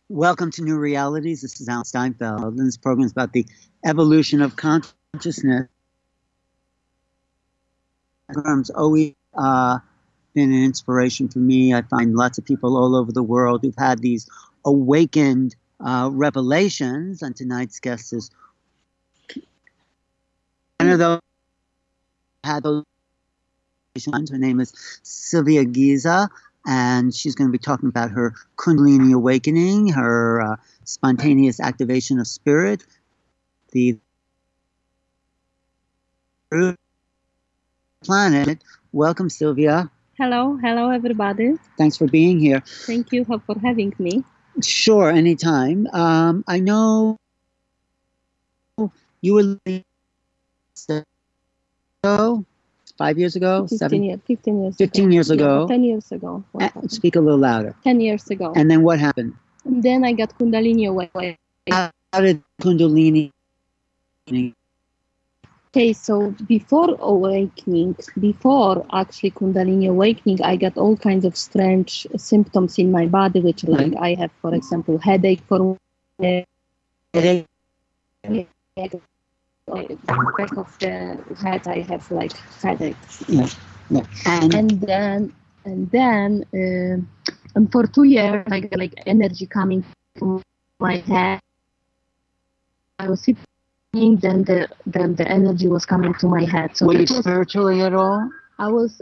Welcome to New Realities. This is Alan Steinfeld, and this program is about the evolution of consciousness. The program's always been an inspiration for me. I find lots of people all over the world who've had these awakened revelations, and tonight's guest is one of those who had those revelations. Her name is Sylvia Giza. And she's going to be talking about her Kundalini awakening, her spontaneous activation of spirit, the planet. Welcome, Sylvia. Hello everybody. Thanks for being here. Thank you for having me. Sure, anytime. I know you were living 5 years ago? 15 years 15 years ago. Yeah, 10 years ago. Speak a little louder. 10 years ago. And then what happened? And then I got Kundalini awakening. How did Kundalini? Okay, so before actually Kundalini awakening, I got all kinds of strange symptoms in my body, which like I have, for example, headache for Headache? back of the head. I have like headaches. Yeah. And then and for 2 years I got like energy coming from my head. I was sitting, then the energy was coming to my head. So were you spiritually at all? I was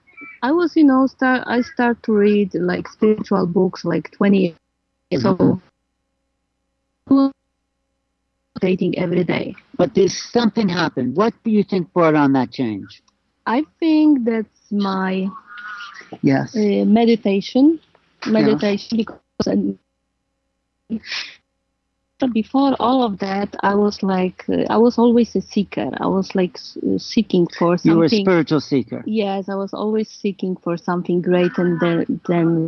I start to read like spiritual books like 20 years old. Meditating every day. But there's something happened. What do you think brought on that change? I think that's my Yes. meditation because before all of that I was like I was always a seeker. I was like seeking for something. You were a spiritual seeker. Yes, I was always seeking for something great, and then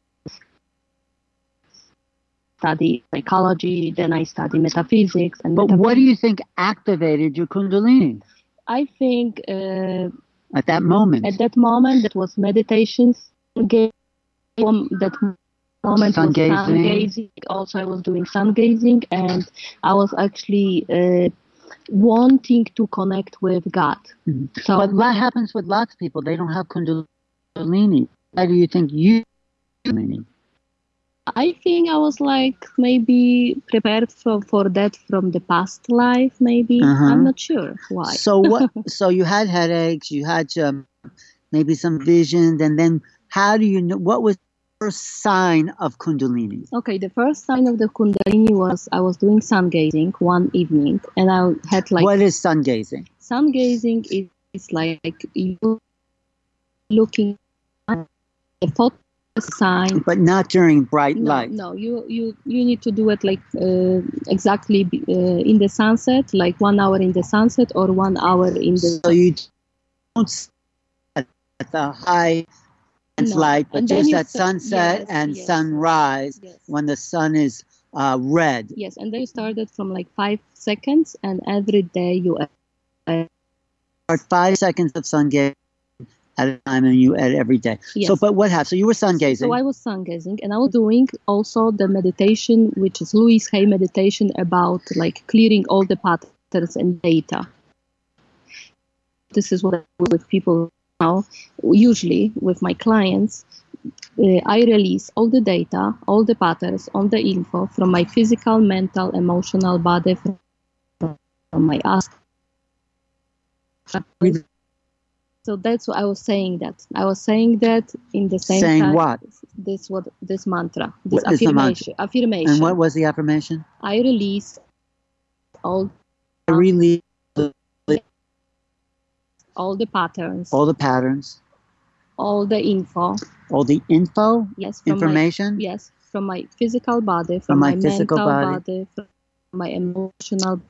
study psychology, then I study metaphysics. But what do you think activated your Kundalini? I think at that moment? At that moment, that was meditations. That moment sun was sun gazing. Also, I was doing sun gazing, and I was actually wanting to connect with God. Mm-hmm. So, but what happens with lots of people? They don't have Kundalini. Why do you think you Kundalini? I think I was like maybe prepared for that from the past life. Maybe I'm not sure why. So what? So you had headaches. You had maybe some visions, and then how do you know? What was the first sign of Kundalini? Okay, the first sign of the Kundalini was I was doing sun gazing one evening, and I had like. What is sun gazing? Sun gazing is like you looking at a photo. Sign, but not during bright light. No, you need to do it like exactly in the sunset, like 1 hour in the sunset or 1 hour in the. So you don't at the high light, but just at sunset and sunrise when the sun is red. Yes, and they started from like 5 seconds, and every day you. 5 seconds of sun gazing at a time, and you ate every day. Yes. So, but what happened? So you were sun gazing. So I was sun gazing, and I was doing also the meditation, which is Louise Hay meditation, about like clearing all the patterns and data. This is what I do with people now. Usually with my clients, I release all the data, all the patterns, all the info from my physical, mental, emotional body, from my ask. So that's what I was saying. That I was saying that in the same saying time. What? This mantra, this what affirmation. Affirmation. And what was the affirmation? I release all. I release all the patterns. All the patterns. All the info. All the info. Yes. Information. From my physical body, from my mental body, from my emotional.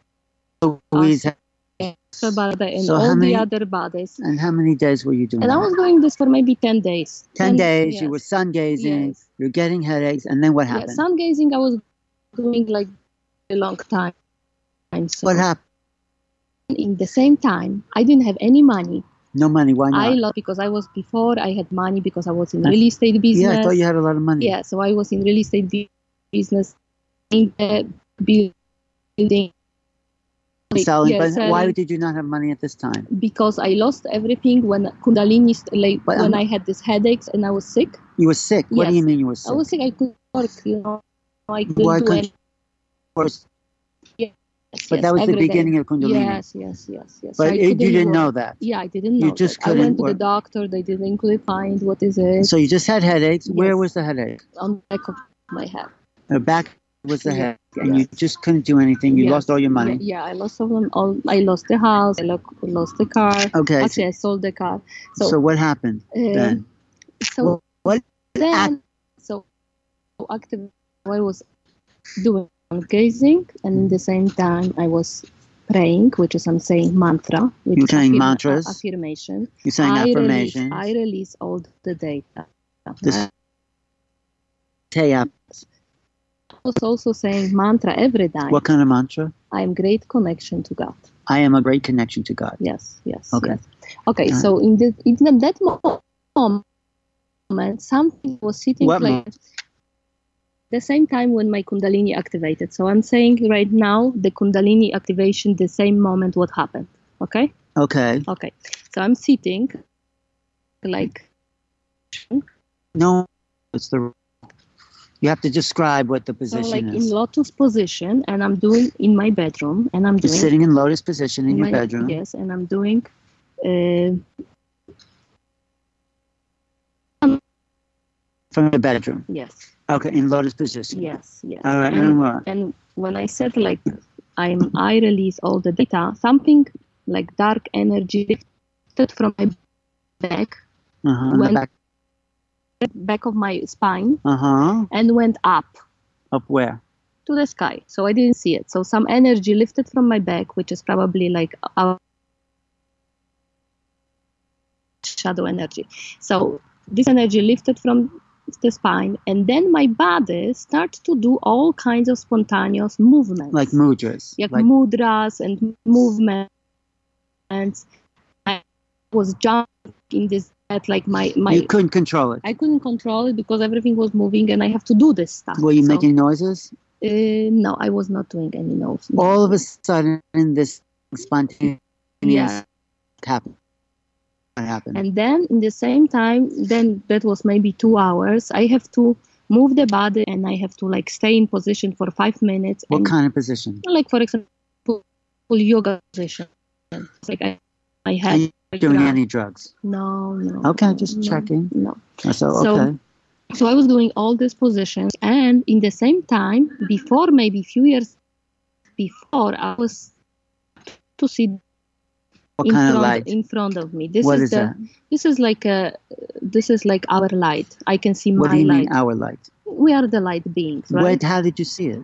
Body and all the other bodies. And how many days were you doing And that? I was doing this for maybe 10 days. 10 days, yes. You were sun gazing, yes. You're getting headaches, and then what happened? Yeah, sun gazing I was doing like a long time. So what happened? In the same time, I didn't have any money. No money, why not? I love because I was before, I had money because I was in real estate business. Yeah, I thought you had a lot of money. Yeah, so I was in real estate business. business in the building. Selling, Yeah, but why did you not have money at this time? Because I lost everything when Kundalini, when I had these headaches and I was sick. You were sick? What do you mean you were sick? I was sick. I couldn't work, I couldn't Why do couldn't anything. Yes, but that was the beginning of Kundalini. Yes. But you didn't know that. Yeah, I didn't know. You just that. I went to the doctor. They didn't really find what is it. So you just had headaches. Yes. Where was the headache? On the back of my head. The back was the head, and you just couldn't do anything. You lost all your money. Yeah, I lost all. I lost the house. I lost the car. Okay. Actually, I sold the car. So what happened then? So what? Then active. I was doing gazing, and at the same time I was praying, which is I'm saying mantra. You're saying mantras. Affirmation. You're saying affirmations. I release all the data. I was also saying mantra every day. What kind of mantra? I am great connection to God. I am a great connection to God. Yes. Okay. Yes. Okay. So in that moment, something was sitting the same time when my Kundalini activated. So I'm saying right now, the Kundalini activation, the same moment what happened. Okay. Okay. So I'm sitting like. No, it's the. You have to describe what the position so like is. In lotus position, and I'm doing in my bedroom, and I'm doing. You're sitting in lotus position in your bedroom. Yes, and I'm doing. From the bedroom. Yes. Okay, in lotus position. Yes. All right, and when I said like I release all the data, something like dark energy lifted from my back. Back of my spine and went up. Up where? To the sky. So I didn't see it. So some energy lifted from my back, which is probably like our shadow energy. So this energy lifted from the spine, and then my body starts to do all kinds of spontaneous movements. Like mudras. Like mudras and movements. I was jumping in this. Like my you couldn't control it. I couldn't control it because everything was moving and I have to do this stuff. Were you making noises? No, I was not doing any noises. All of a sudden, this spontaneous happened. What happened? And then, in the same time, then that was maybe 2 hours. I have to move the body and I have to like stay in position for 5 minutes. What kind of position? Like for example, yoga position. It's like I had. Doing any drugs? No. Okay, just checking. No. So I was doing all these positions, and in the same time, before maybe a few years before, I was to see in front of me. What is that? This is like our light. I can see my light. What do you mean our light? We are the light beings, right? How did you see it?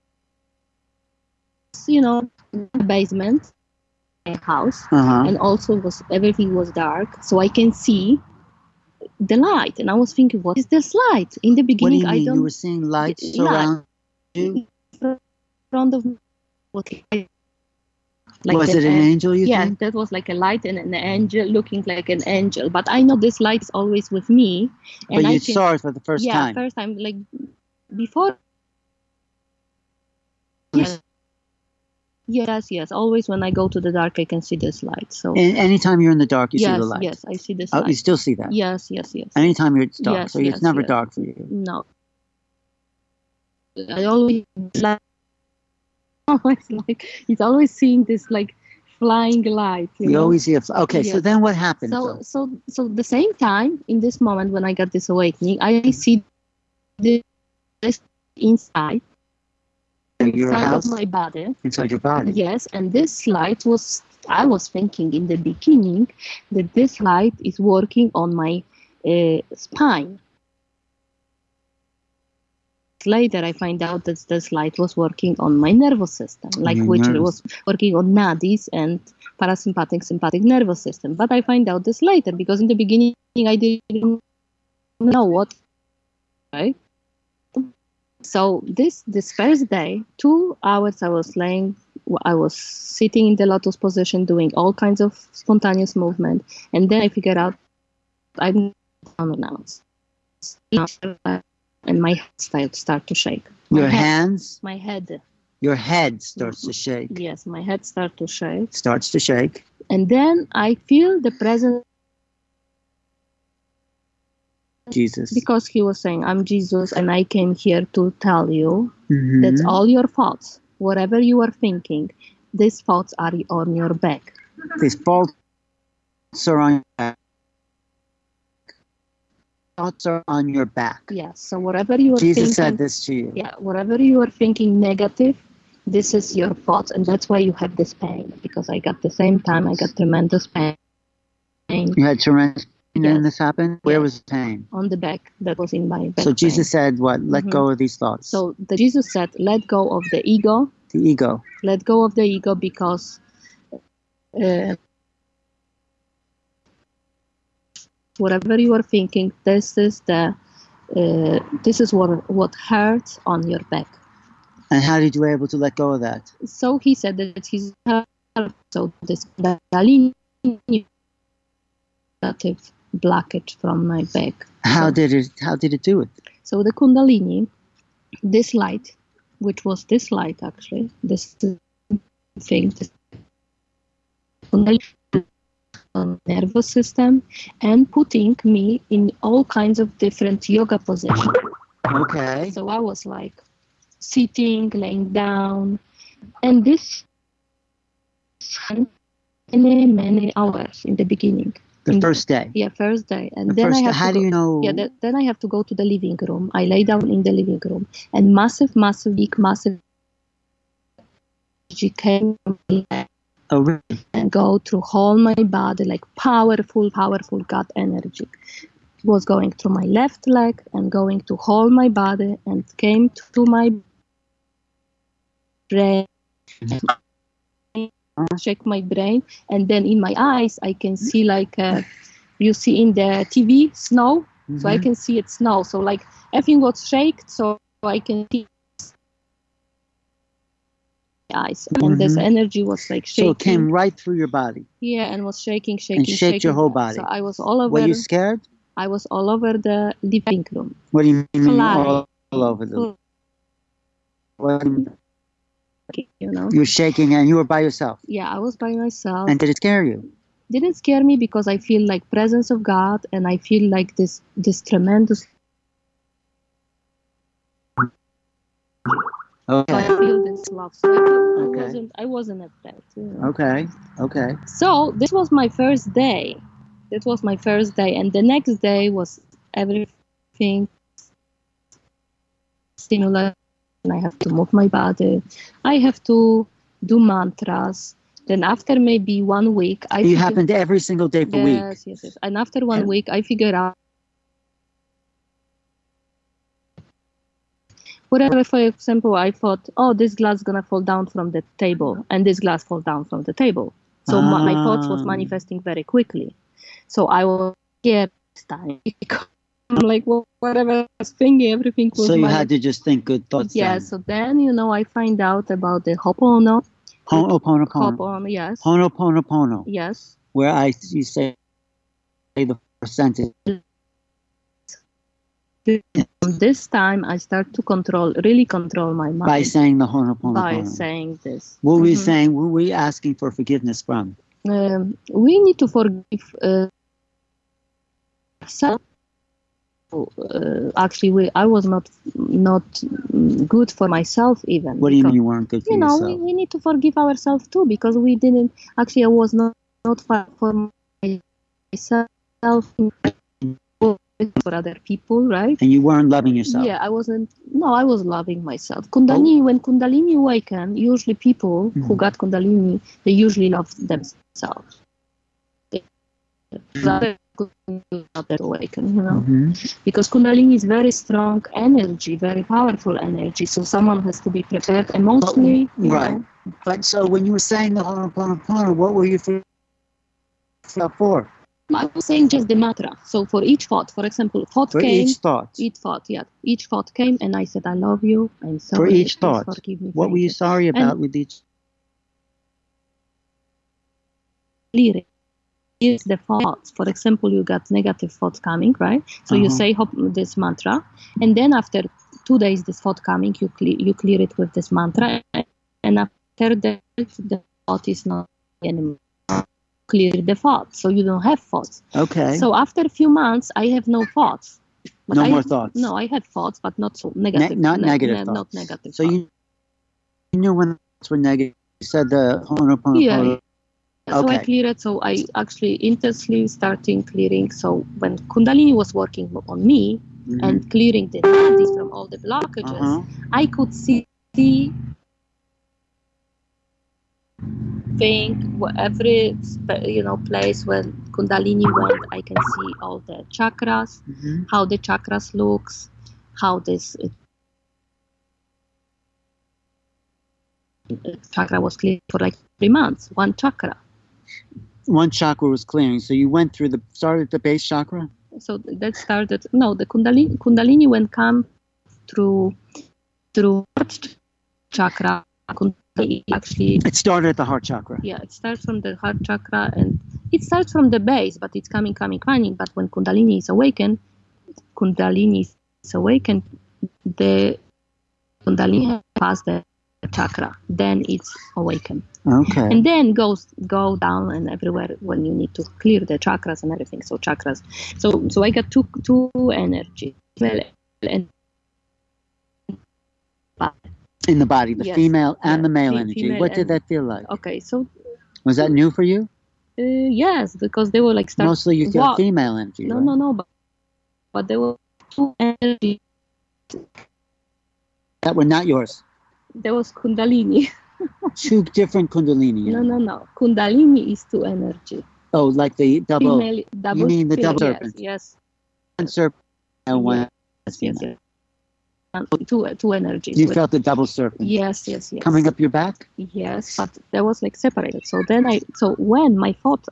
Basement. House and also everything was dark, so I can see the light, and I was thinking, what is this light? In the beginning, what do you mean? You were seeing lights around you in front of me. Was it an angel? You think? That was like a light and an angel, looking like an angel. But I know this light is always with me. And but you saw it for the first time. Yeah, first time, like before. Yes. Always when I go to the dark, I can see this light. So. And anytime you're in the dark, you see the light. Yes, I see this light. You still see that. Yes. Anytime it's dark, so it's never dark for you. No. I always it's always seeing this like flying light. You always see okay. So then what happened? So the same time in this moment when I got this awakening, I see this inside. Your house? Of my body. Inside your body. Yes, and this light I was thinking in the beginning that this light is working on my spine. Later I find out that this light was working on my nervous system, was working on nadis and parasympathetic sympathetic nervous system. But I find out this later because in the beginning I didn't know what, right? So this first day, 2 hours I was sitting in the lotus position doing all kinds of spontaneous movement, and then I figured out I'm down now, and my head start to shake. Your hands, my head. your head starts to shake. Yes, my head starts to shake. Starts to shake. And then I feel the presence. Jesus. Because he was saying, I'm Jesus and I came here to tell you Mhm. that all your thoughts, whatever you are thinking, these thoughts are on your back. These thoughts are on your back. Thoughts are on your back. Yes, so whatever you are thinking. Jesus said this to you. Yeah, whatever you are thinking negative, this is your thoughts, and that's why you have this pain. Because I got the same time, I got tremendous pain. You had tremendous pain Yes. when this happened? Where Yes. was the pain? On the back, that was in my back. So Jesus pain. said what? Let Mhm. go of these thoughts. So Jesus said, let go of the ego. The ego. Let go of the ego because whatever you are thinking, this is what hurts on your back. And how did you were able to let go of that? So he said that he's so this Kundalini negative blockage from my back. How did it do it? So the Kundalini, this light, which was this light actually, this thing, this Kundalini nervous system, and putting me in all kinds of different yoga positions. Okay. So I was like sitting, laying down, and this many hours in the beginning. The first day. Yeah, first day, and The then first I day. have How to do go, you know? Yeah, then I have to go to the living room. I lay down in the living room, and massive energy came from me Oh, really? and go through whole my body, like powerful God energy. It was going through my left leg and going to whole my body and came to my brain, check my brain, and then in my eyes I can see like you see in the TV snow. So I can see it snow. So like everything was shaken, so I can see eyes, and this energy was like shaking. So it came right through your body. Yeah, and was shaking, And shaked your whole body. So I was all over. Were you scared? I was all over the living room. What do you mean Flying. all over the? What do you mean? You know. You were shaking and you were by yourself. Yeah, I was by myself. And did it scare you? Didn't scare me because I feel like presence of God, and I feel like this tremendous. Okay. I feel this love. So I wasn't afraid. You know? Okay. So this was my first day. And the next day was everything stimulus. And I have to move my body. I have to do mantras. Then after maybe 1 week, It happened every single day for weeks. Yes. And after 1 week, I figured out. Whatever, for example, I thought, oh, this glass is gonna fall down from the table, and this glass fall down from the table. So my thoughts was manifesting very quickly. So I was scared this time. I'm like, well, whatever I was thinking, everything was. So you had to just think good thoughts. Yeah. So then, I find out about the Ho'oponopono. Ho'oponopono. Yes. Ho'oponopono. Yes. Where you say the first sentence. This time I start to really control my mind. By saying the Ho'oponopono. By saying this. What were we saying? What were we asking for forgiveness from? We need to forgive ourselves. Actually, I was not good for myself even. What do you mean you weren't good for yourself? We need to forgive ourselves too, because we didn't. Actually, I was not for myself. For other people, right? And you weren't loving yourself. Yeah, I wasn't. No, I was loving myself. When Kundalini awaken, usually people who got Kundalini, they usually love themselves. Not that awaken, because Kundalini is very strong energy, very powerful energy. So someone has to be prepared emotionally. Right. But so when you were saying the Ho'oponopono, what were you for? I was saying just the mantra. So for each thought, for example, each thought. Each thought came, and I said, I love you. I'm sorry. For each thought. Forgive me. What were you sorry about with each? Is the thoughts. For example, you got negative thoughts coming, right? So you say this mantra, and then after 2 days this thought coming, you clear it with this mantra, and after that the thought is not anymore. Clear the thoughts, so you don't have thoughts. Okay. So after a few months, I have no thoughts. But no more thoughts. No, I had thoughts, but not so negative. Not negative thoughts. Not negative. So you knew when thoughts were negative. You said the Ho'oponopono. Yeah. So Okay. I cleared. So I actually intensely starting clearing. So when Kundalini was working on me and clearing the nadis from all the blockages, I could see every place where Kundalini went. I can see all the chakras, how the chakras looks, how this chakra was cleared for like 3 months. One chakra was clearing. So you went through started at the base chakra. So that started. No, the Kundalini when come through heart chakra. Actually, it started at the heart chakra. Yeah, it starts from the heart chakra, and it starts from the base, but it's coming. But when Kundalini is awakened, the Kundalini past the chakra, then it's awakened. Okay. And then go down and everywhere when you need to clear the chakras and everything. So chakras. So I got two energy. And in the body, the female and the male energy. What did that feel like? Okay, so was that new for you? Yes, because they were like mostly you feel female energy. No, but there were two energies that were not yours. There was Kundalini. Two different Kundalini. No. Kundalini is two energy. Oh, like the double. Female, double you mean the double yes, serpent? Yes. One serpent and one. Yes. Two energies. You felt the double serpent. Yes. Coming up your back. Yes, but that was like separated. So when my thoughts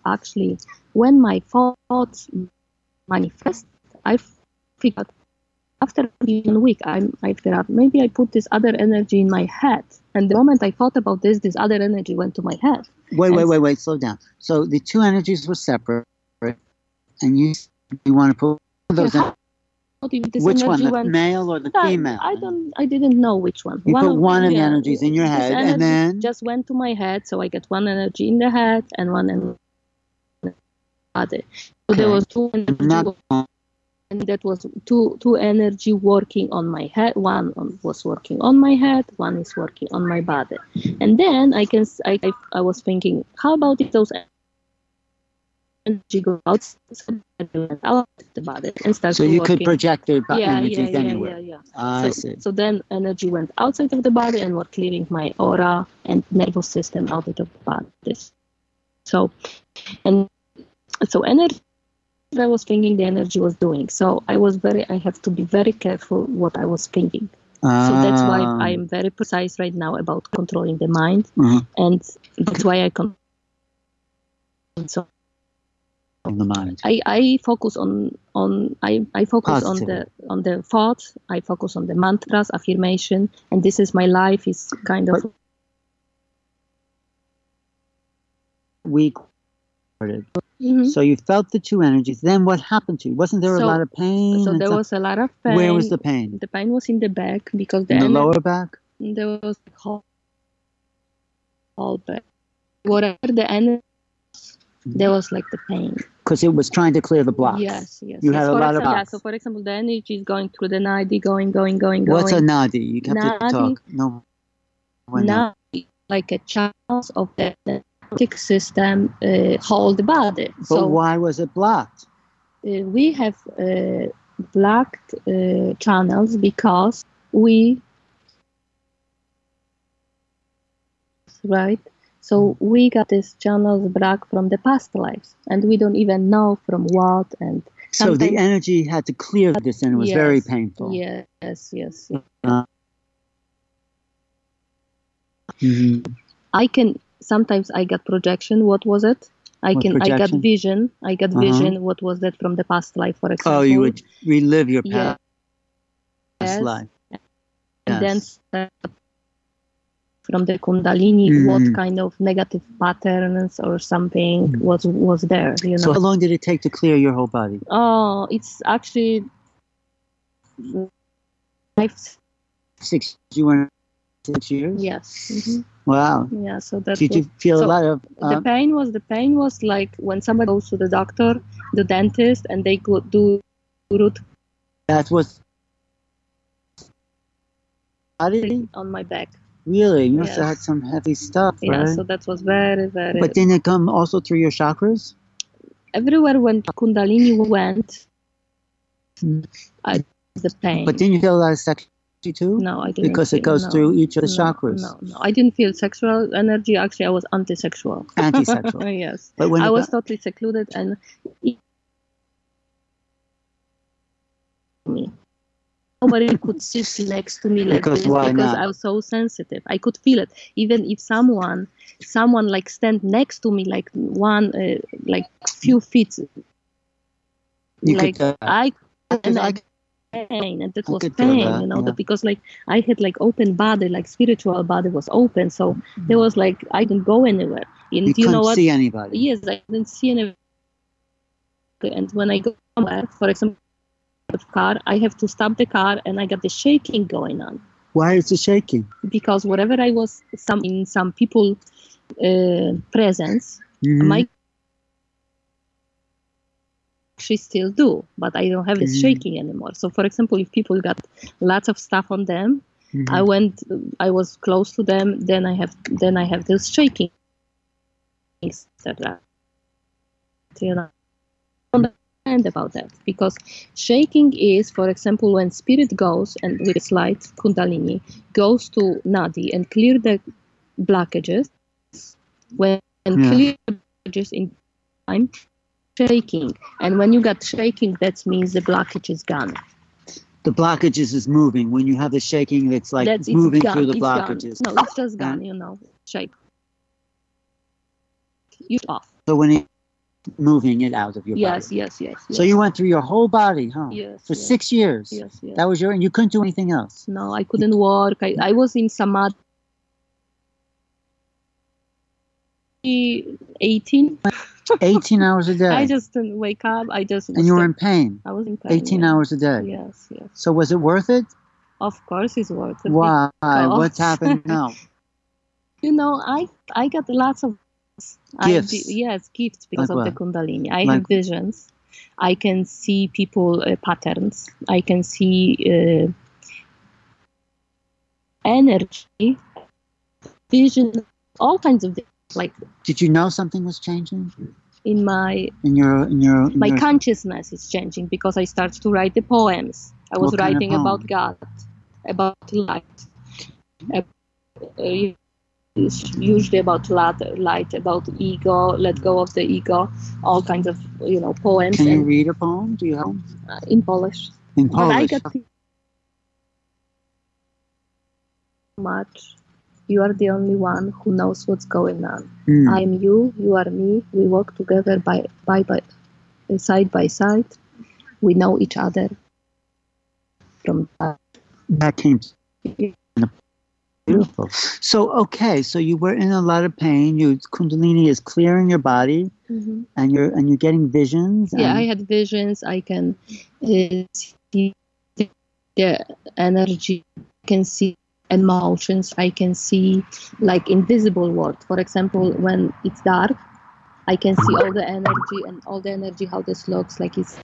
manifest, I figured after a week, I figured out maybe I put this other energy in my head. And the moment I thought about this other energy went to my head. Wait, slow down. So the two energies were separate, and you want to put those which one, the male or the female? I didn't know which one. You put one of the energies in your head, and then just went to my head, so I get one energy in the head and one in the body. So there was two energies, and that was two energy working on my head. One was working on my head, one is working on my body. And then I was thinking, how about if those energy go out the body and start so you could project the energies anywhere. I see. So then energy went outside of the body and were clearing my aura and nervous system out of the body. So energy, I was thinking the energy was doing. So I have to be very careful what I was thinking. So that's why I'm very precise right now about controlling the mind, and that's why I control. So the mind. I focus on I focus Positive. on the thoughts. I focus on the mantras, affirmation, and this is my life. Is kind of weak. So you felt the two energies. Then what happened to you? Wasn't there a lot of pain? So there was a lot of pain. Where was the pain? The pain was in the back because in the lower back. There was whole back. Whatever the energy, there was like the pain. Because it was trying to clear the blocks. Yes. You had a lot of blocks. Yeah, so for example, the energy is going through the nadi, going. What's a nadi? You have to talk. No. Nadi, like a channels of the system hold the body. But why was it blocked? We have blocked channels because So we got these channels blocked from the past lives, and we don't even know from what. And so the energy had to clear this, and it was very painful. Yes. Sometimes I got projection. What was it? I got vision. Vision. What was that from the past life, for example? Oh, you would relive your past life. And then from the Kundalini, what kind of negative patterns or something was there? So how long did it take to clear your whole body? Oh, it's actually You were 6 years? Yes. Wow. Yeah, so that Did you feel a lot of... the pain was like when somebody goes to the doctor, the dentist, and they go do root... That was... on my back. Really? You must have had some heavy stuff, right? Yeah, so that was very, very... But didn't it come also through your chakras? Everywhere when Kundalini went, the pain. But didn't you feel a lot of sexuality too? No, I didn't. Because it goes through each of the chakras. No, I didn't feel sexual energy. Actually, I was anti-sexual. Anti-sexual. Yes. But when I was totally secluded and... Nobody could sit next to me like because this why because not? I was so sensitive. I could feel it. Even if someone like stand next to me, like like few feet, you like could, pain, and that was pain, you know, because like I had like open body, like spiritual body was open, so there was like I didn't go anywhere. And you couldn't know what? see anybody. Yes, I didn't see anybody. And when I go somewhere, for example, car, I have to stop the car and I got the shaking going on. Why is it shaking? Because whatever I was in some people presence, my actually still do, but I don't have this shaking anymore. So for example, if people got lots of stuff on them, I was close to them, then I have this shaking, etc. You know, about that, because shaking is, for example, when spirit goes and with its light Kundalini goes to Nadi and clear the blockages, when clear blockages in time, shaking, and when you got shaking, that means the blockage is gone. The blockages is moving. When you have the shaking, it's like moving through the blockages. Gone. No, it's just gone. You know, shake. You off. So when it moving it out of your body. Yes. So you went through your whole body, huh? Yes. For 6 years. Yes. That was and you couldn't do anything else. No, I couldn't work. I was in Samadhi 18. 18 hours a day. I just didn't wake up. And you were in pain. I was in pain. 18 hours a day. Yes. So was it worth it? Of course it's worth it. Why? What's happened now? You know, I got lots of gifts. Gifts because of the Kundalini. I have visions. I can see people patterns. I can see energy, vision, all kinds of things. Like, did you know something was changing? In my consciousness is changing because I started to write the poems. I was writing about God, about light. Usually about light, about ego, let go of the ego, all kinds of poems. Can you read a poem? Do you have in Polish? In Polish. But I got much. You are the only one who knows what's going on. I am you. You are me. We walk together by side by side. We know each other. From that came. Beautiful. So so you were in a lot of pain. Kundalini is clearing your body, and you're getting visions. Yeah, I had visions. I can see the energy. I can see emotions. I can see like invisible world. For example, when it's dark, I can see all the energy how this looks like. It's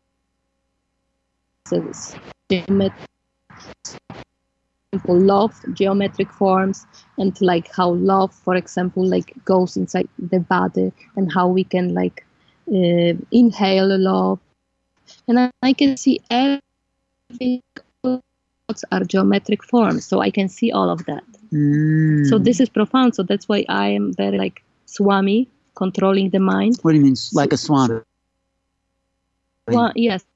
love, geometric forms, and like how love, for example, like goes inside the body, and how we can like inhale love, and I can see everything. Are geometric forms, so I can see all of that. So this is profound. So that's why I am very like Swami, controlling the mind. What do you mean, like a Swami? Yes.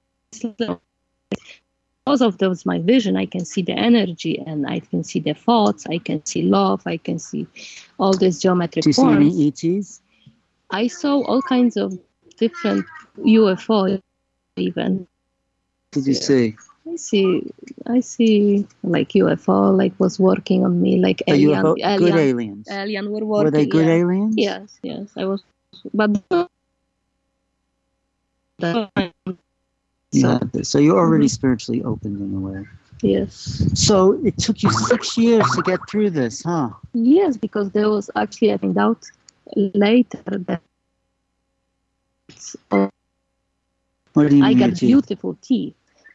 Because of those, my vision, I can see the energy, and I can see the thoughts. I can see love. I can see all these geometric forms. Do you see any ETs? I saw all kinds of different UFO, even. What did you see? I see like UFO, like was working on me, like alien. Good aliens. Alien were working. Were they good aliens? Yes. I was, but so you're already spiritually opened in a way. Yes. So it took you 6 years to get through this, huh? Yes, because there was actually, I found out later that What do you I mean? got beautiful tea.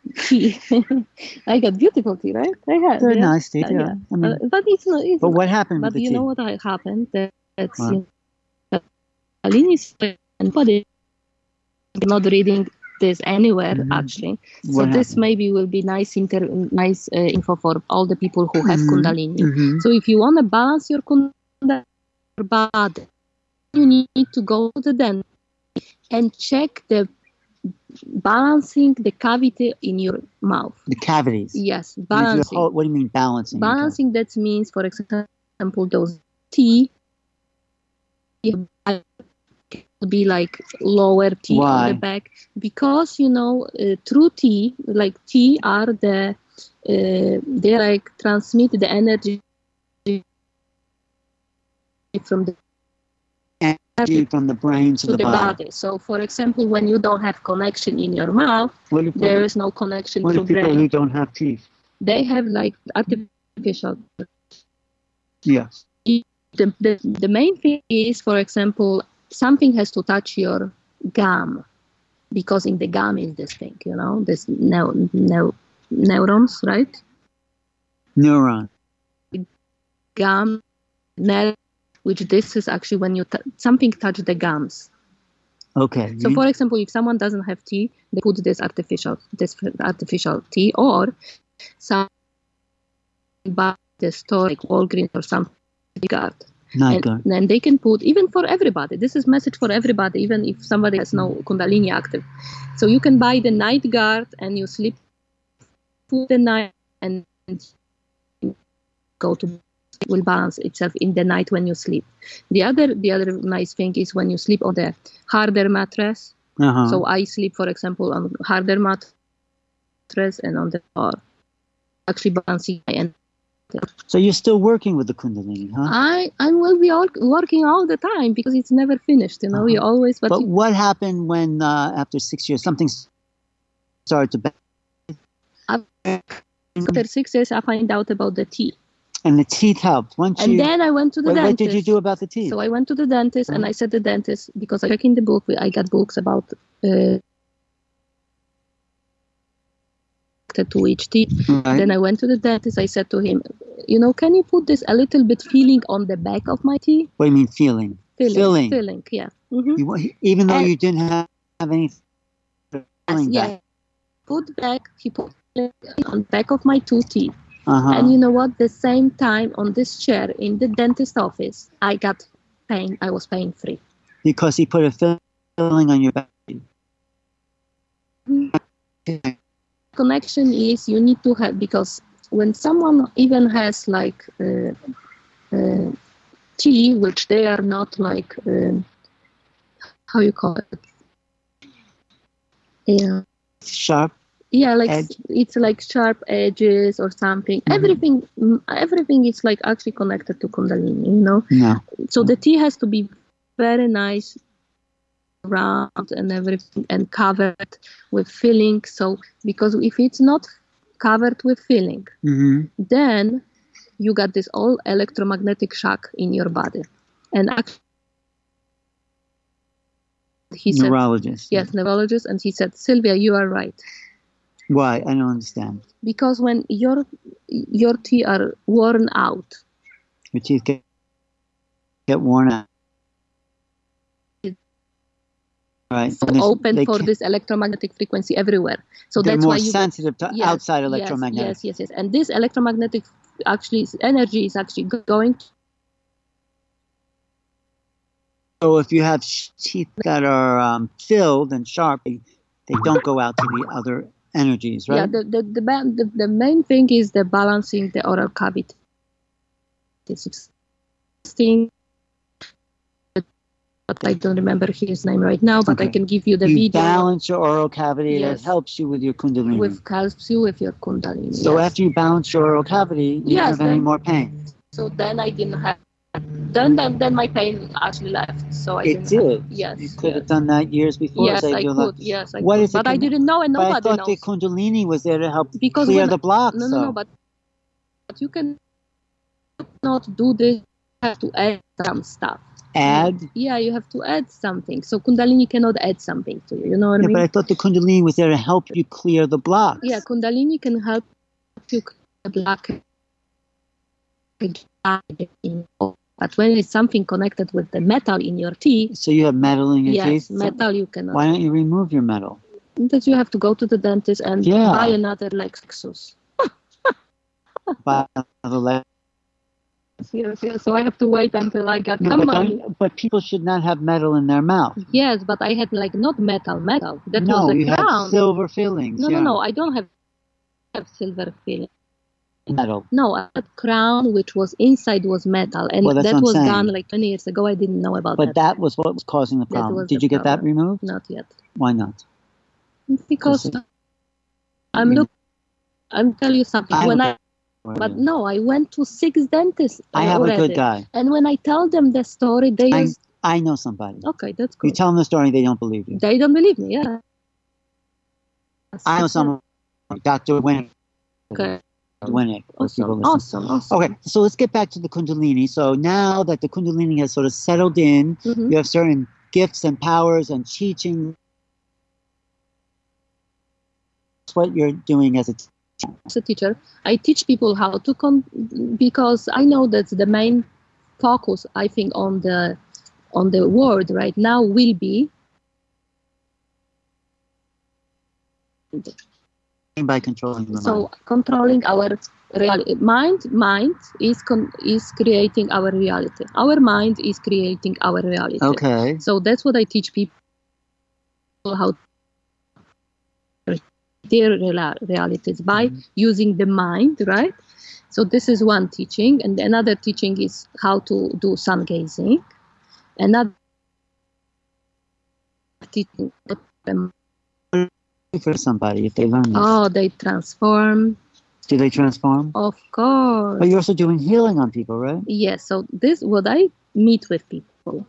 I got beautiful tea, right? I had. Very Yeah. nice tea, yeah. I mean, But it's not. but what happened with But the you tea? know what happened? That's What? you know, Kundalini and body. I'm not reading this anywhere actually. So What this happened? maybe will be nice info for all the people who have Kundalini. Mhm. So if you want to balance your Kundalini body, you need to go to the dentist and check the balancing the cavity in your mouth. The cavities. Yes, You do balancing. what do you mean balancing? your Balancing, that means, for example, those teeth be like lower teeth on Why? the back, because through tea, like tea are they like transmit the energy from the Energy from the brain to to the the body. body. So, for example, when you don't have connection in your mouth, What if, there is no connection what to if people brain. who don't have teeth? They have like artificial. Yes. The main thing is, for example, something has to touch your gum, because in the gum is this thing, this neurons, right? Neuron. Gum, nerve, which this is actually when you something touch the gums. Okay. So, for example, if someone doesn't have teeth, they put this artificial teeth, or some buy the store like Walgreens or some guard. Night guard. And they can put, even for everybody, this is message for everybody, even if somebody has no Kundalini active. So you can buy the night guard and you sleep through the night and go to, it will balance itself in the night when you sleep. The other nice thing is when you sleep on the harder mattress. Uh-huh. So I sleep, for example, on harder mattress and on the floor, actually balancing my energy. So you're still working with the Kundalini, huh? I will be working all the time, because it's never finished, you always. But what happened when after 6 years something started to after 6 years I find out about the teeth. And the teeth helped. Then I went to the dentist. What did you do about the teeth? So I went to the dentist and I said to the dentist, because I check in the book, I got books about to each teeth. Right. Then I went to the dentist. I said to him, can you put this a little bit feeling on the back of my teeth? What do you mean feeling? Feeling, yeah. Mm-hmm. Even though you didn't have any feeling back. He put on the back of my two teeth. Uh-huh. And you know what? The same time on this chair in the dentist office, I got pain. I was pain free. Because he put a feeling on your back. Mm-hmm. Connection is you need to have, because when someone even has like tea, which they are not like how you call it, sharp, like edge. It's like sharp edges or something. Mm-hmm. Everything is like actually connected to Kundalini, No. So the tea has to be very nice, round and everything, and covered with filling. So because if it's not covered with filling, then you got this all electromagnetic shock in your body. And actually, neurologist. Yes, neurologist, and he said, Sylvia, you are right. Why? I don't understand. Because when your teeth are worn out, your teeth get worn out. Right. So open for this electromagnetic frequency everywhere. So they're that's more why you sensitive to outside electromagnetic. Yes. And this electromagnetic energy is actually going. So if you have teeth that are filled and sharp, they don't go out to the other energies, right? Yeah. The main thing is the balancing the oral cavity. This thing. But I don't remember his name right now, but I can give you the video. You balance your oral cavity. Yes. That helps you with your Kundalini. Helps you with your Kundalini. So after you balance your oral cavity, you don't have any more pain. So then I didn't have then my pain actually left. So I It didn't have, did. yes. You could have Yes. done that years before. Yes, saved I your could. life. Yes, I What could. is the But I didn't know, and But I nobody thought the knows. Kundalini was there to help Because clear when, the blocks. no, but you can not do this. You have to add some stuff. Add? Yeah, you have to add something. So Kundalini cannot add something to you. You know what I mean? But I thought the Kundalini was there to help you clear the blocks. Yeah, Kundalini can help you clear the block. But when it's something connected with the metal in your teeth. So you have metal in your teeth? Yes, metal you cannot. Why don't you remove your metal? That you have to go to the dentist and buy another Lexus. Buy another Lexus. Yes. So I have to wait until I get some money. But people should not have metal in their mouth. Yes, but I had like not metal. That no, was a you crown. Had silver fillings. No. I don't have silver fillings. Metal. No, a crown which was inside was metal, and that was done like 20 years ago. I didn't know about that. But that was what was causing the problem. Did you get that removed? Not yet. Why not? Because I'm telling you something. But no, I went to 6 dentists. I have already. A good guy. And when I tell them the story, I know somebody. Okay, that's good. You tell them the story, they don't believe you. They don't believe me, yeah. I know someone, Dr. Winnick. Okay. Winnick. Awesome. Okay, so let's get back to the Kundalini. So now that the Kundalini has sort of settled in, you have certain gifts and powers and teaching. That's what you're doing as a teacher. I teach people how to because I know that the main focus, I think, on the world right now will be by controlling the mind. So controlling our reality. Mind is creating our reality. Our mind is creating our reality. Okay. So that's what I teach people, how their realities by using the mind, right? So this is one teaching, and another teaching is how to do sun gazing. Another teaching for somebody if they learn this. Oh, they transform. Do they transform? Of course. But you're also doing healing on people, right? Yes. So this what I meet with people.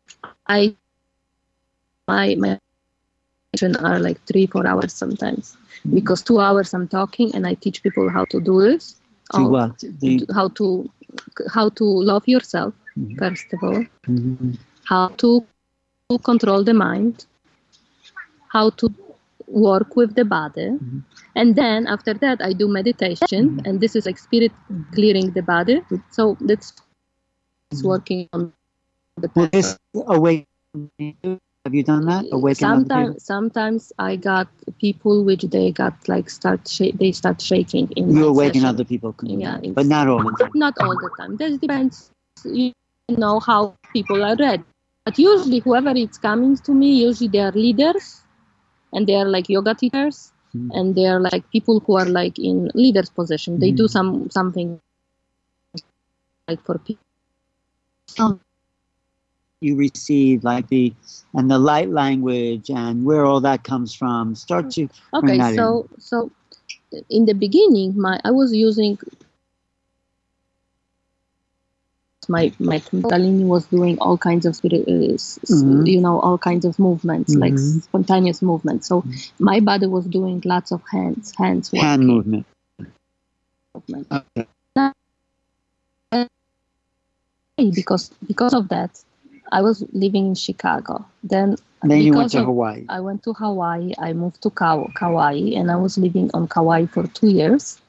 My are like 3-4 hours sometimes, because 2 hours I'm talking and I teach people how to do this. How to love yourself, first of all. How to control the mind. How to work with the body. And then after that I do meditation, and this is like spirit clearing the body. So that's working on the awakening. Have you done that? Sometimes I got people which they got like start shaking in you awaken other people, but not all the time. Not all the time. That depends, you know, how people are ready. But usually whoever is coming to me, usually they are leaders, and they are like yoga teachers, and they are like people who are like in leaders position. They do something like for people. You receive like the light language and where all that comes from. Start to so in the beginning I was using my Kundalini was doing all kinds of all kinds of movements, like spontaneous movements. So my body was doing lots of hands working. Hand movement. Okay. Because of that, I was living in Chicago. Then you went to Hawaii. I went to Hawaii. I moved to Kauai, and I was living on Kauai for 2 years.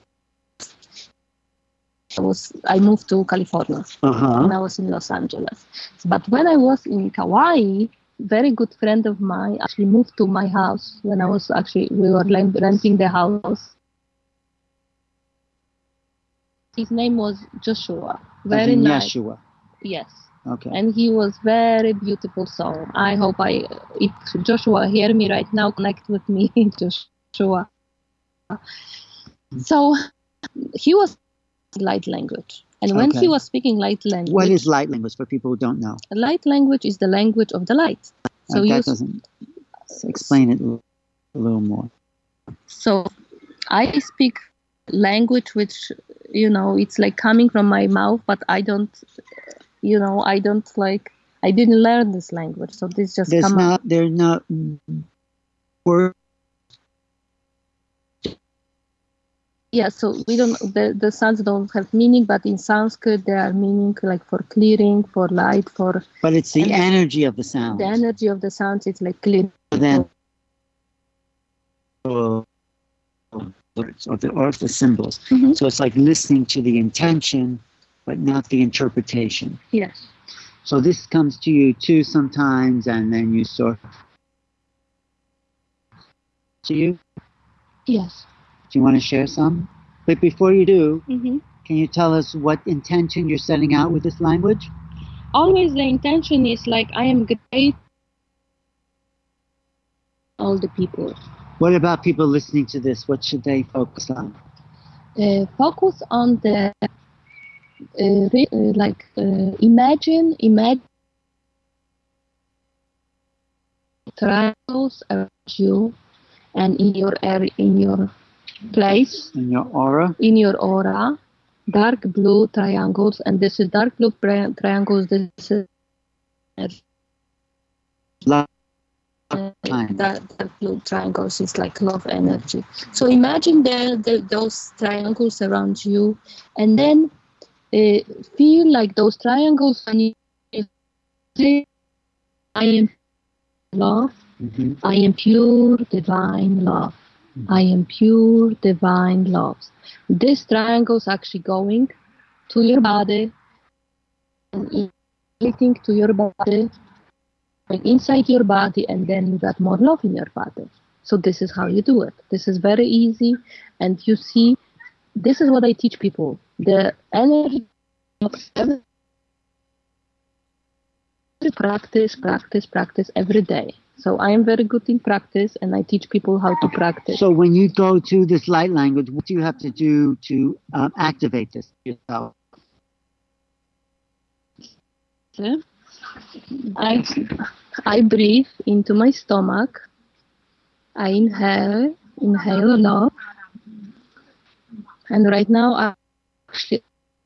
I moved to California, and I was in Los Angeles. But when I was in Kauai, very good friend of mine actually moved to my house when we were renting the house. His name was Joshua. Very nice. Yeshua. Yes. Okay. And he was very beautiful soul. I hope if Joshua hear me right now, connect with me, Joshua. So he was light language. And when he was speaking light language. What is light language for people who don't know? Light language is the language of the light. So that doesn't explain it a little more. So I speak language which, it's like coming from my mouth, but I don't I don't I didn't learn this language, so this just there's come up. There's not word. Yeah, so we don't. The sounds don't have meaning, but in Sanskrit there are meaning like for clearing, for light, for. But it's the energy of the sound. The energy of the sounds, it's like clear. Then, or the symbols. Mm-hmm. So it's like listening to the intention, but not the interpretation. Yes. So this comes to you too sometimes, and then you sort to you. Yes. Do you want to share some? But before you do, mm-hmm. Can you tell us what intention you're setting out with this language? Always the intention is like, I am great. All the people. What about people listening to this? What should they focus on? Focus on the imagine triangles around you and in your area, in your place, in your aura, dark blue triangles, and this is dark blue triangles. This is dark blue triangles is like love energy. So imagine those triangles around you, and then feel like those triangles. When you say, "I am love," mm-hmm. I am pure divine love. Mm-hmm. I am pure divine love. This triangle is actually going to your body and everything to your body, and inside your body, and then you got more love in your body. So this is how you do it. This is very easy, and you see, this is what I teach people. The energy of practice every day. So I am very good in practice, and I teach people how to practice. So when you go to this light language, what do you have to do to activate this yourself? I breathe into my stomach. I inhale love. And right now I actually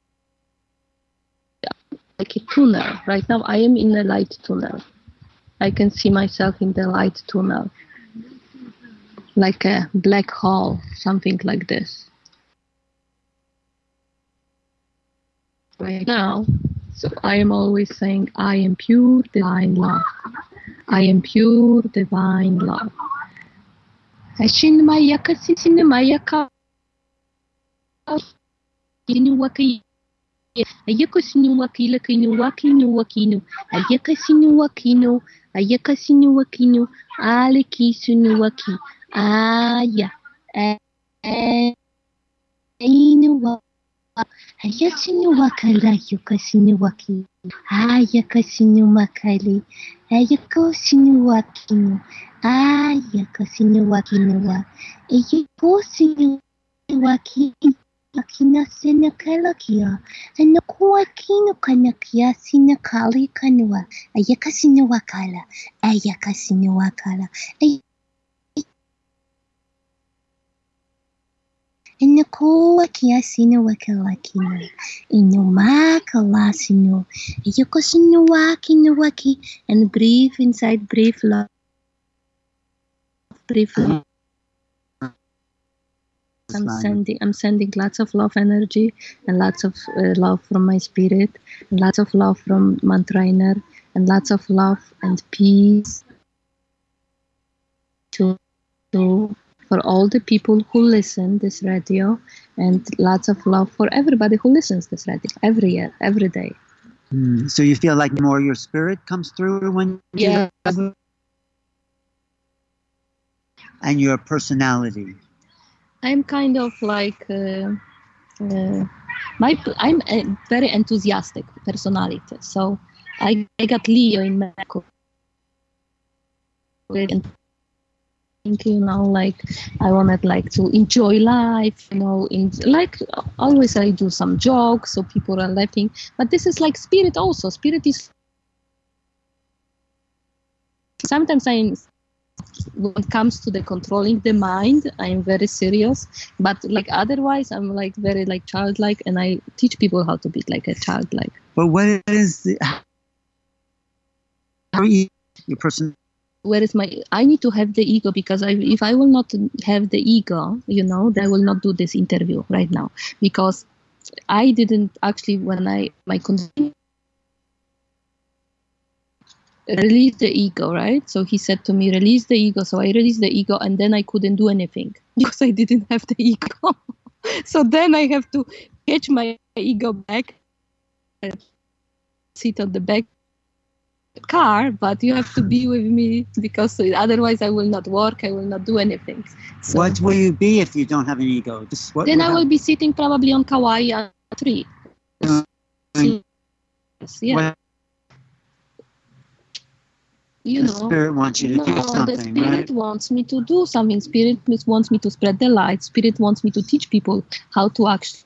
like a tunnel. Right now I am in a light tunnel. I can see myself in the light tunnel, like a black hole, something like this. Right now, so I am always saying, I am pure divine love. I am pure divine love. Ayakasinu wakila kinu wakinu wakinu. Ayakasinu wakinu. Ayakasinu wakinu. Alikisinu waki. Aya. Ainu wa. Ayasinu wakala yukasinu waki. Ayakasinu makali. Ayakasinu wakinu. Ayakasinu wakinu wa. Ayakasinu wakinu. Akina senakala kia, and the kuakino kanakia sinakali kanua, ayakasino wakala, ayakasino wakala, and the kuakia sino wakalakino, inumakala sino, ayakasino wakino waki, and breathe inside, breathe love, breathe love. I'm sending lots of love energy and lots of love from my spirit, and lots of love from Mantrainer, and lots of love and peace for all the people who listen this radio, and lots of love for everybody who listens this radio every year, every day. So you feel like more your spirit comes through when you and your personality. I'm kind of like I'm a very enthusiastic personality. So I got Leo in Mexico. And like I wanted like to enjoy life, like always I do some jokes so people are laughing. But this is like spirit also. Spirit is sometimes I'm when it comes to the controlling the mind, I'm very serious. But like otherwise, I'm like very like childlike, and I teach people how to be like a childlike. But what is your person? Where is I need to have the ego, because if I will not have the ego, then I will not do this interview right now, because I didn't actually, when my condition release the ego, right? So he said to me, release the ego. So I released the ego, and then I couldn't do anything because I didn't have the ego. So then I have to catch my ego back, sit on the back car, but you have to be with me, because otherwise I will not work, I will not do anything. So what will you be if you don't have an ego? Then I will be sitting probably on Kauai tree. Yeah. The spirit wants you to do something, the spirit right? wants me to do something. Spirit wants me to spread the light. Spirit wants me to teach people how to actually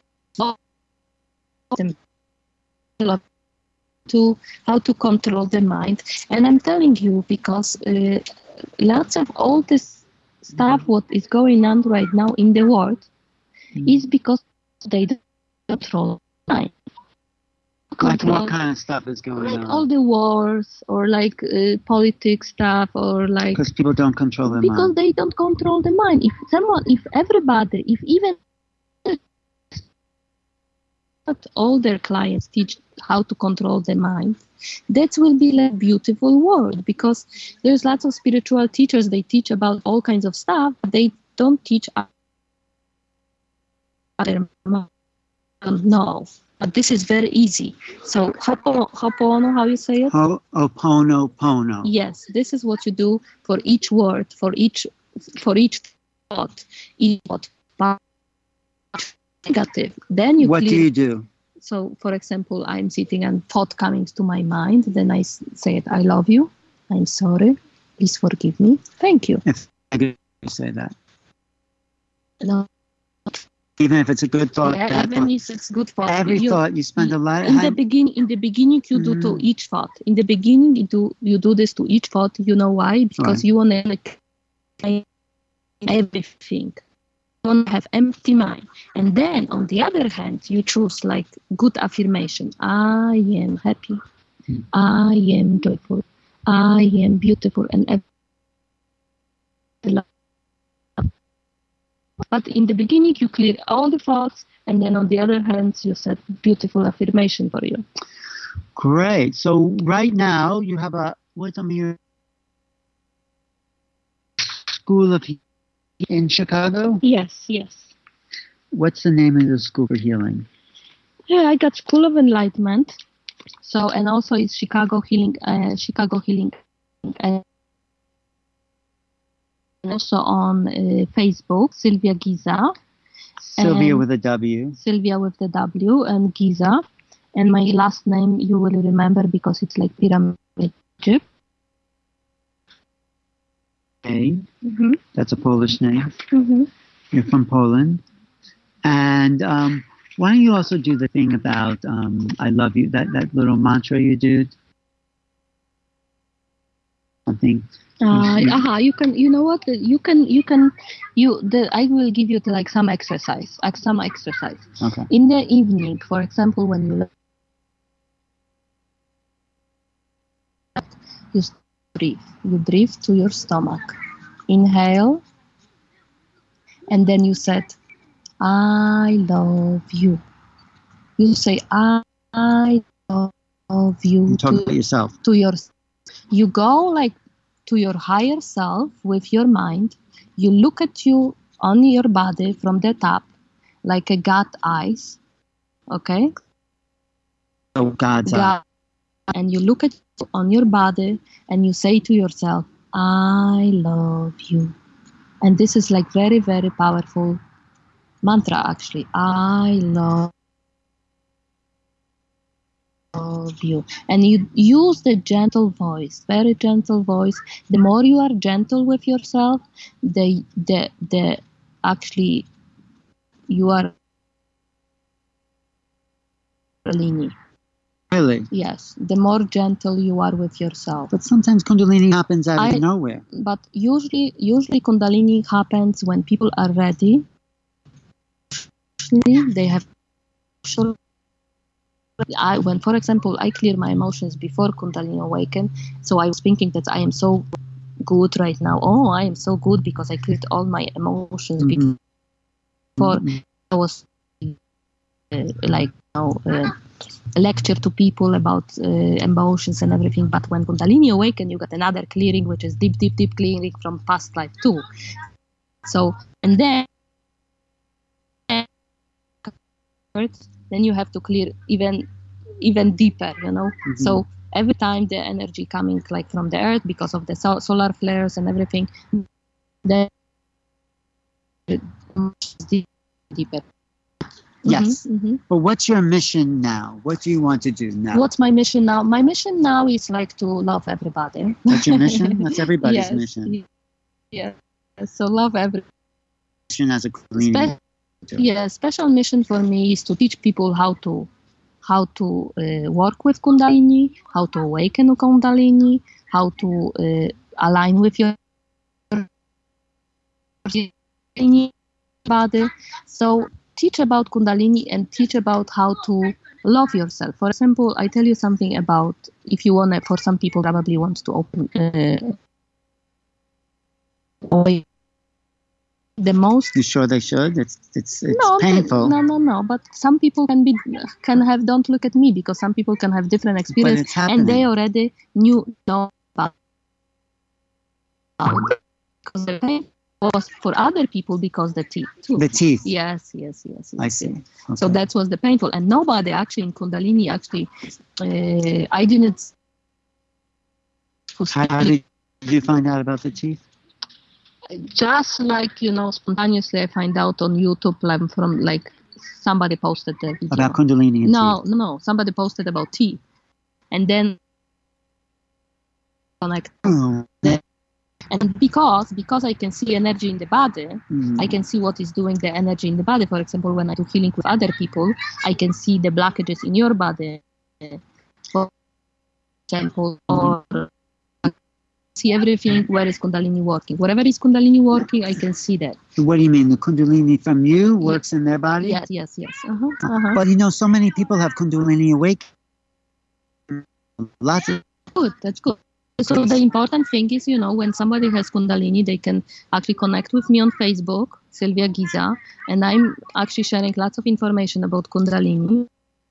how to control the mind. And I'm telling you, because lots of all this stuff what is going on right now in the world is because they don't control the mind. Like what kind of stuff is going on? Like all the wars, or like politics stuff, or like because people don't control their mind. Because they don't control the mind. If everybody, if even all their clients teach how to control the mind, that will be like a beautiful world. Because there's lots of spiritual teachers, they teach about all kinds of stuff, but they don't teach other mind. No. But this is very easy. So, ho'oponopono, how you say it? Ho'oponopono. Yes, this is what you do for each word, for each thought, each thought, negative. Then you. What do you do? So, for example, I'm sitting and thought coming to my mind. Then I say it. I love you. I'm sorry. Please forgive me. Thank you. If I could say that. No. Even if it's a good thought, yeah, even if it's good thought. Every thought you spend a lot of time. In the beginning, you do to each thought. In the beginning, you do this to each thought. You know why? Because you want to like everything. You want to have empty mind. And then, on the other hand, you choose like good affirmation. I am happy. I am joyful. I am beautiful. And but in the beginning, you clear all the thoughts, and then on the other hand, you set beautiful affirmation for you. Great. So right now, you have what's on your School of Healing in Chicago? Yes. What's the name of the School for Healing? Yeah, I got School of Enlightenment. So, and also it's Chicago Healing. Also on Facebook, Sylvia Giza. Sylvia with a W. Sylvia with the W and Giza. And my last name you will remember because it's like Pyramid Egypt. Okay. Mm-hmm. That's a Polish name. Mm-hmm. You're from Poland. And why don't you also do the thing about I love you, that little mantra you do? Something. You can. You know what? I will give you like some exercise. Okay. In the evening, for example, when you breathe. You breathe to your stomach. Inhale, and then you said, "I love you." You say, "I love you." You talk to yourself. You go like to your higher self with your mind. You look at you on your body from the top, like a God eyes. Okay? Oh, God's eye. And you look at you on your body and you say to yourself, I love you. And this is like very, very powerful mantra actually. I love you. And you use the gentle voice, very gentle voice. The more you are gentle with yourself, the actually you are leaning. Really? Yes, the more gentle you are with yourself. But sometimes Kundalini happens out of nowhere. But usually Kundalini happens when people are ready. They have. When, for example, I clear my emotions before Kundalini awaken, so I was thinking that I am so good right now. Oh, I am so good because I cleared all my emotions before I was like lecture to people about emotions and everything. But when Kundalini awaken, you got another clearing, which is deep clearing from past life too. So, and then you have to clear even deeper, So every time the energy coming like from the earth because of the solar flares and everything, then deeper. Yes. But what's your mission now? What do you want to do now? What's my mission now? My mission now is like to love everybody. That's your mission? That's everybody's mission. Yeah. So love everybody. Mission as a Kundalini. Special mission for me is to teach people how to work with Kundalini, how to awaken Kundalini, how to align with your body. So teach about Kundalini and teach about how to love yourself. For example, I tell you something about, if you want to, for some people probably want to open the most. You sure they should? It's painful. No. But some people can have. Don't look at me, because some people can have different experience, and they already know about. Because the pain was for other people because the teeth too. The teeth. Yes. I see. Okay. So that was the painful, and nobody actually in Kundalini I didn't. How did you find out about the teeth? Just like, spontaneously I find out on YouTube from somebody posted the video. About Kundalini and teeth? No. Somebody posted about teeth. And then and because I can see energy in the body, I can see what is doing the energy in the body. For example, when I do healing with other people, I can see the blockages in your body. For example, or see everything. Where is Kundalini working? Wherever is Kundalini working, I can see that. What do you mean? The Kundalini from you works in their body? Yes. But so many people have Kundalini awake. Lots of. Good. That's good. So the important thing is, when somebody has Kundalini, they can actually connect with me on Facebook, Sylwia Giza, and I'm actually sharing lots of information about Kundalini.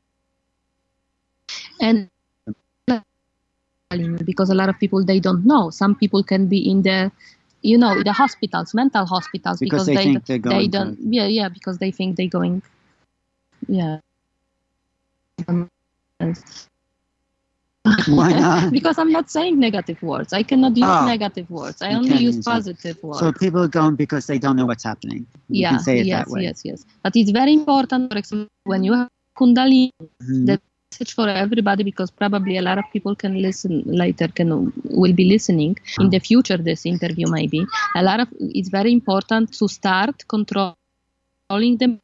And because a lot of people, they don't know. Some people can be in the the hospitals, mental hospitals, because they think they're going. They don't. Yeah, because they think they're going. Yeah. Why not? Because I'm not saying negative words. I cannot use negative words. I only use positive words. So people are going because they don't know what's happening. You can say it that way. Yes. But it's very important, for example, when you have Kundalini, the message for everybody, because probably a lot of people can listen later, will be listening in the future, this interview maybe. It's very important to start controlling them.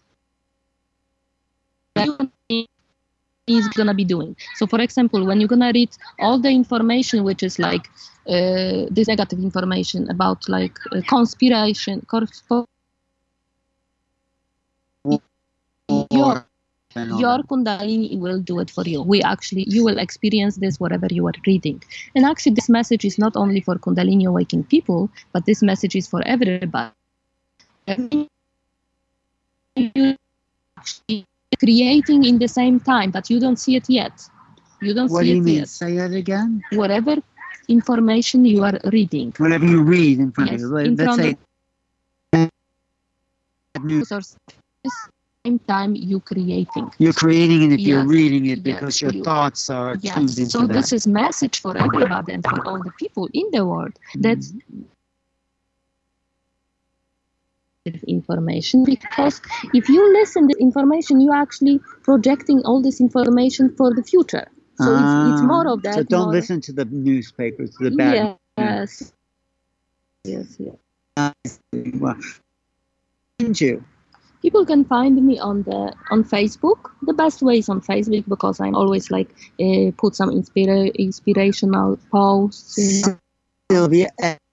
Is going to be doing. So, for example, when you're going to read all the information, which is like this negative information about conspiration, your Kundalini will do it for you. You will experience this whatever you are reading. And actually, this message is not only for Kundalini awakening people, but this message is for everybody. Creating in the same time, but you don't see it yet. What do you mean? Say that again. Whatever information you are reading. Whatever you read in front of you. Let's say. Same time you're creating. You're creating it if you're reading it because your thoughts are tuned into so that. This is message for everybody and for all the people in the world. That's information, because if you listen to information, you're actually projecting all this information for the future. So it's more of that. So don't listen to the newspapers, the bad. Yes. Well, didn't you? People can find me on Facebook. The best way is on Facebook because I'm always like put some inspirational posts. Sylvia,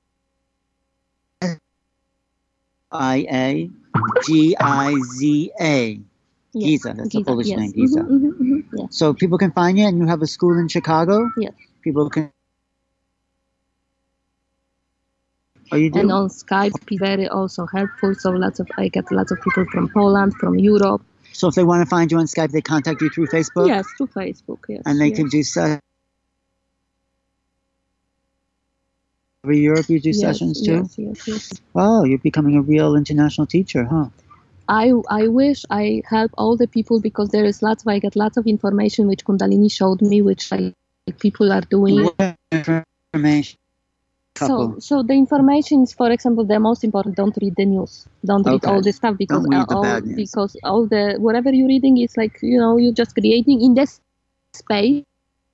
Iagiza. Giza, that's a Polish name, Giza. Yeah. So people can find you, and you have a school in Chicago? Yes. People can... Oh, you do? And on Skype, it's very also helpful. So I get lots of people from Poland, from Europe. So if they want to find you on Skype, they contact you through Facebook? Yes, through Facebook, yes. And they can do over Europe, you do sessions too? Yes. Wow, you're becoming a real international teacher, huh? I wish I help all the people because I get lots of information which Kundalini showed me, which people are doing. What information? So the information is, for example, the most important. Don't read the news. Don't read all this stuff because all the whatever you're reading is like you're just creating in this space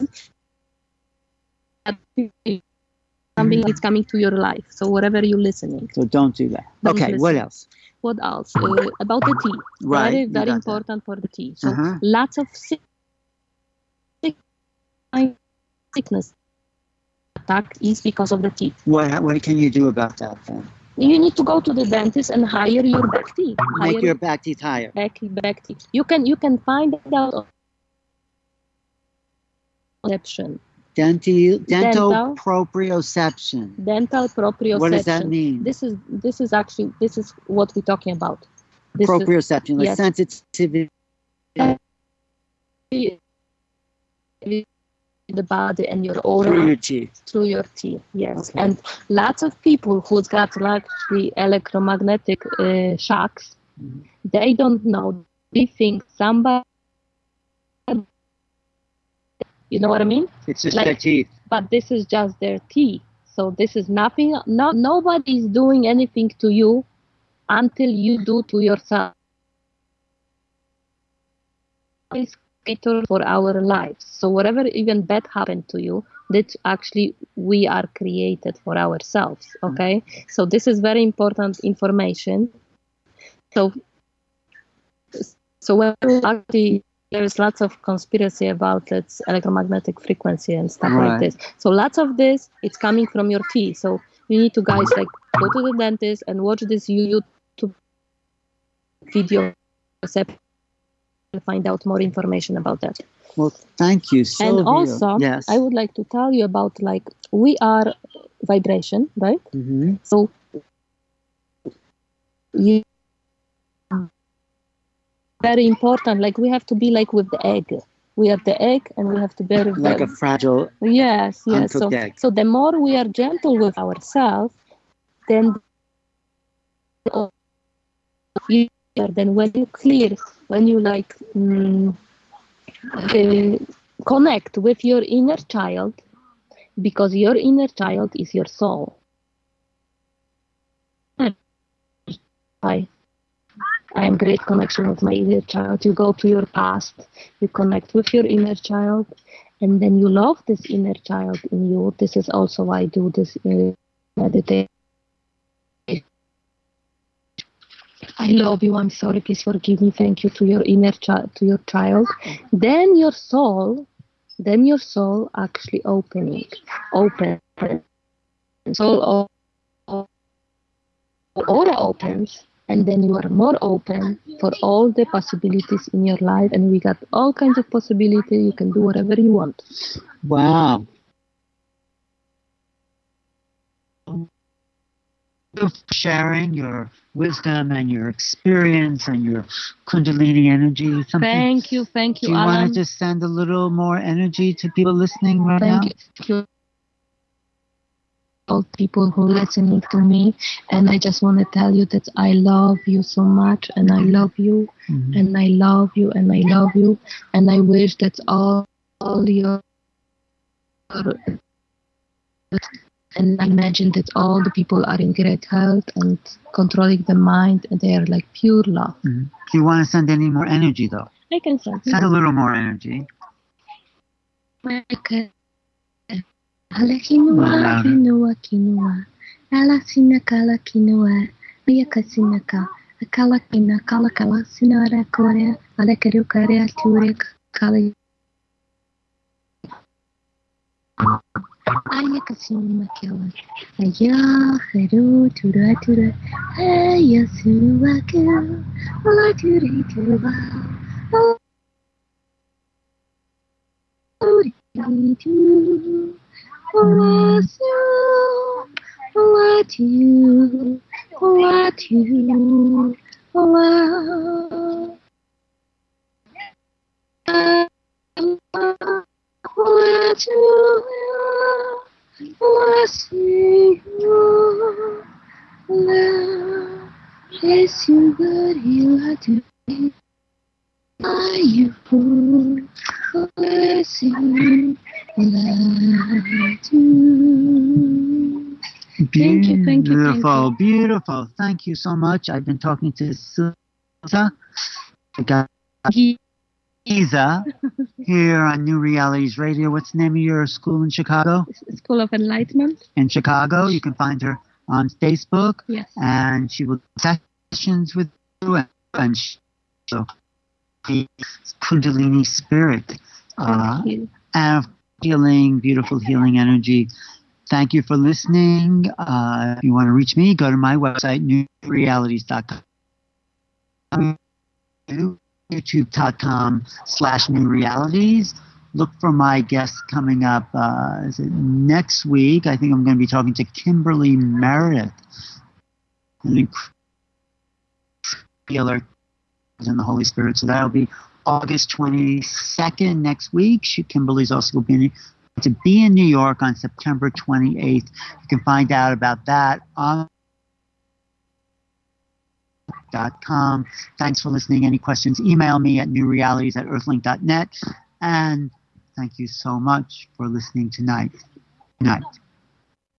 something is coming to your life. So whatever you're listening. So don't do that. Okay. What else? What else? About the tea. Right. Very important for the tea. So lots of sickness attack is because of the teeth. What can you do about that then? You need to go to the dentist and hire your back teeth. Make your back teeth higher. Back teeth. You can find out conception. Dental proprioception. Dental proprioception. What does that mean? This is what we're talking about. Proprioception, like sensitivity. The body and your aura through your teeth. Yes. Okay. And lots of people who's got the electromagnetic shocks, they don't know. They think somebody, you know what I mean? It's just their teeth. But this is just their teeth. So this is nothing. Nobody is doing anything to you until you do to yourself. For our lives. So whatever even bad happened to you, that actually we are created for ourselves. Okay, so this is very important information. So when actually there is lots of conspiracy about electromagnetic frequency and stuff like this. So lots of this, it's coming from your teeth. So you need to go to the dentist and watch this YouTube video to find out more information about that. Well, thank you, Sylvia. And also, I would like to tell you about we are vibration, right? Mm-hmm. So very important. We have to be with the egg. We are the egg, and we have to bear like a fragile, uncooked egg. So the more we are gentle with ourselves, then when you clear, when you connect with your inner child, because your inner child is your soul. I am great connection with my inner child. You go to your past, you connect with your inner child, and then you love this inner child in you. This is also why I do this meditation. I love you, I'm sorry, please forgive me, thank you to your inner child, to your child. Then your soul actually open. Soul aura opens, and then you are more open for all the possibilities in your life, and we got all kinds of possibilities. You can do whatever you want. Wow. Sharing your wisdom and your experience and your Kundalini energy. Thank you, Do you Alan. want to just send a little more energy to people listening right now? Thank you. All people who are listening to me, and I just want to tell you that I love you so much, and I love you, and I love you, and I love you, and I wish that all your and I imagine that all the people are in great health and controlling the mind, and they are pure love. Mm-hmm. Do you want to send any more energy, though? I can send. Send a little more energy. Ala quinoa, ala sinaka, ala quinoa, ayaka sinaka, Kalakina, Kalakala, Sinara, Korea, Alekaru, Korea, Turek, Kali. Ayakasuma Killer. Aya, Heru, Tura, Tura, Ayasuaku, La Ture, Tura, Beautiful, beautiful. Thank you so much. I've been talking to Silza Giza here on New Realities Radio. What's the name of your school in Chicago? School of Enlightenment. In Chicago. You can find her on Facebook. Yes. And she will do sessions with you. And so the Kundalini spirit. Thank you. And healing, beautiful healing energy. Thank you for listening. If you want to reach me, go to my website, newrealities.com, youtube.com/newrealities. Look for my guests coming up. Is it next week? I think I'm going to be talking to Kimberly Meredith, an healer in the Holy Spirit. So that'll be August 22nd next week. Kimberly's also going to be in New York on September 28th. You can find out about that on .com. Thanks for listening. Any questions, email me at newrealities@earthlink.net. And thank you so much for listening tonight. Good night.